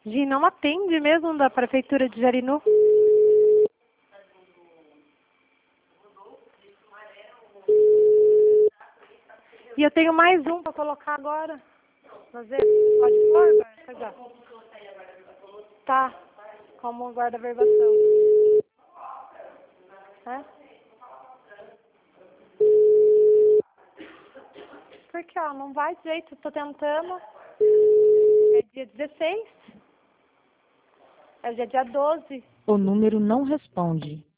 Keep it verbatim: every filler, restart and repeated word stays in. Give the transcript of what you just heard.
Gi, não atende mesmo da Prefeitura de Jarinu? E eu tenho mais um para colocar agora. Fazer? Pode pôr, guarda? Tá, como guarda-verbação. É? Porque, ó, não vai direito, tô tentando. É dia dezesseis. É dia dia doze. O número não responde.